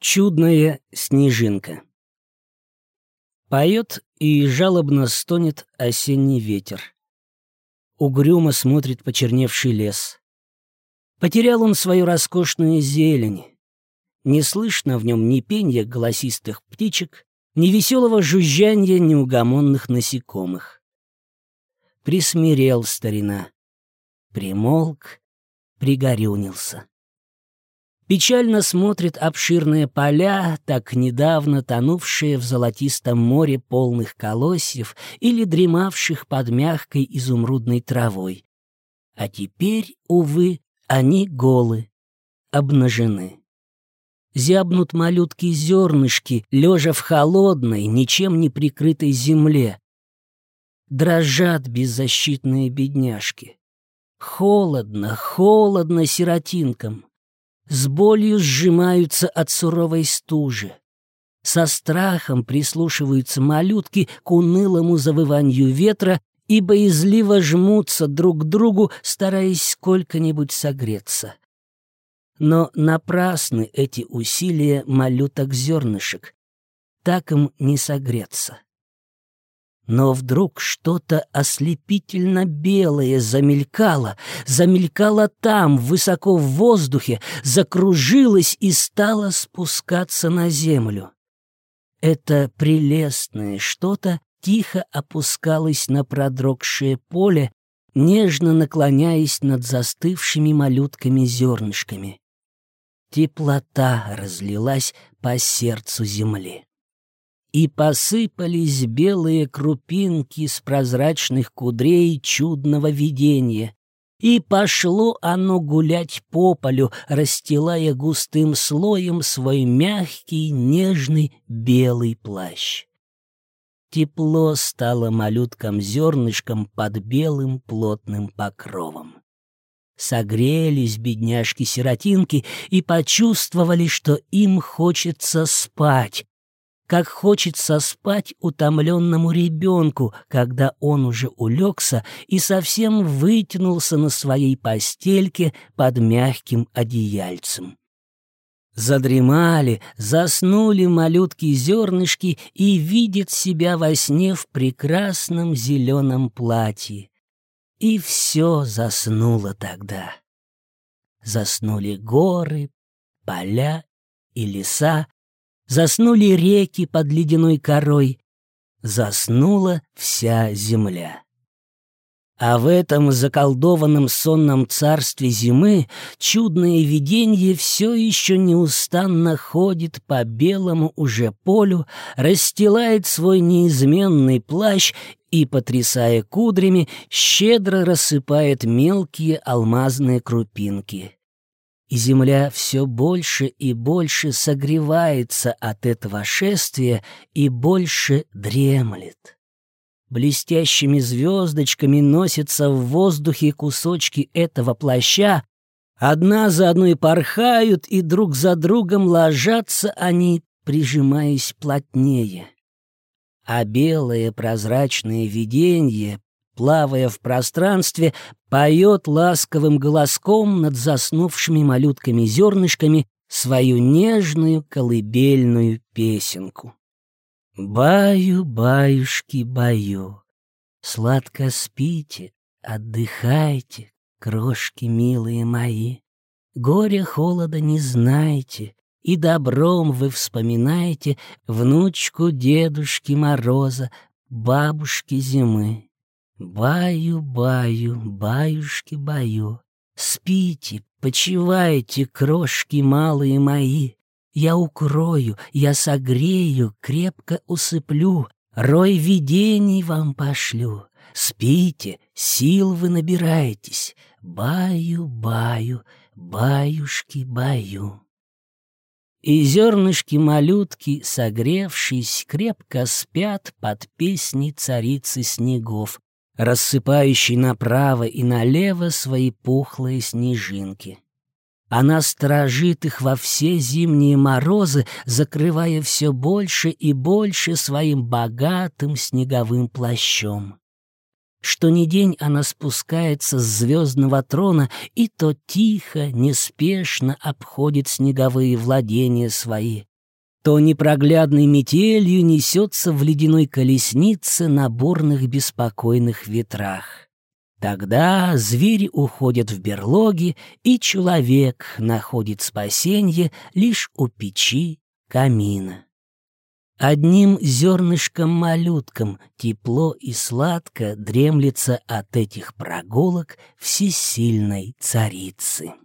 Чудная снежинка. Поет и жалобно стонет осенний ветер. Угрюмо смотрит почерневший лес. Потерял он свою роскошную зелень. Не слышно в нем ни пенья голосистых птичек, ни веселого жужжанья неугомонных насекомых. Присмирел старина, примолк, пригорюнился. Печально смотрит обширные поля, так недавно тонувшие в золотистом море полных колосьев или дремавших под мягкой изумрудной травой. А теперь, увы, они голы, обнажены. Зябнут малютки-зернышки, лежа в холодной, ничем не прикрытой земле. Дрожат беззащитные бедняжки. Холодно, холодно сиротинкам. С болью сжимаются от суровой стужи. Со страхом прислушиваются малютки к унылому завыванию ветра и боязливо жмутся друг к другу, стараясь сколько-нибудь согреться. Но напрасны эти усилия малюток-зернышек. Так им не согреться. Но вдруг что-то ослепительно белое замелькало там, высоко в воздухе, закружилось и стало спускаться на землю. Это прелестное что-то тихо опускалось на продрогшее поле, нежно наклоняясь над застывшими малютками-зернышками. Теплота разлилась по сердцу земли. И посыпались белые крупинки с прозрачных кудрей чудного видения. И пошло оно гулять по полю, расстилая густым слоем свой мягкий, нежный белый плащ. Тепло стало малюткам-зернышкам под белым плотным покровом. Согрелись бедняжки-сиротинки и почувствовали, что им хочется спать, как хочется спать утомленному ребенку, когда он уже улегся и совсем вытянулся на своей постельке под мягким одеяльцем. Задремали, заснули малютки-зернышки и видят себя во сне в прекрасном зеленом платье. И все заснуло тогда. Заснули горы, поля и леса, заснули реки под ледяной корой, заснула вся земля. А в этом заколдованном сонном царстве зимы чудное видение все еще неустанно ходит по белому уже полю, расстилает свой неизменный плащ и, потрясая кудрями, щедро рассыпает мелкие алмазные крупинки. И земля все больше и больше согревается от этого шествия и больше дремлет. Блестящими звездочками носятся в воздухе кусочки этого плаща, одна за одной порхают, и друг за другом ложатся они, прижимаясь плотнее. А белое прозрачное видение, плавая в пространстве, поет ласковым голоском над заснувшими малютками-зернышками свою нежную колыбельную песенку. Баю, баюшки, баю, сладко спите, отдыхайте, крошки милые мои. Горя холода не знайте, и добром вы вспоминайте внучку Дедушки Мороза, бабушки зимы. Баю, баю, баюшки, баю, спите, почивайте, крошки малые мои. Я укрою, я согрею, крепко усыплю, рой видений вам пошлю. Спите, сил вы набираетесь, баю, баю, баюшки, баю. И зернышки-малютки, согревшись, крепко спят под песни царицы снегов, рассыпающей направо и налево свои пухлые снежинки. Она сторожит их во все зимние морозы, закрывая все больше и больше своим богатым снеговым плащом. Что ни день она спускается с звездного трона и то тихо, неспешно обходит снеговые владения свои, то непроглядной метелью несется в ледяной колеснице на бурных беспокойных ветрах. Тогда звери уходят в берлоги, и человек находит спасенье лишь у печи камина. Одним зернышком-малютком тепло и сладко дремлется от этих прогулок всесильной царицы.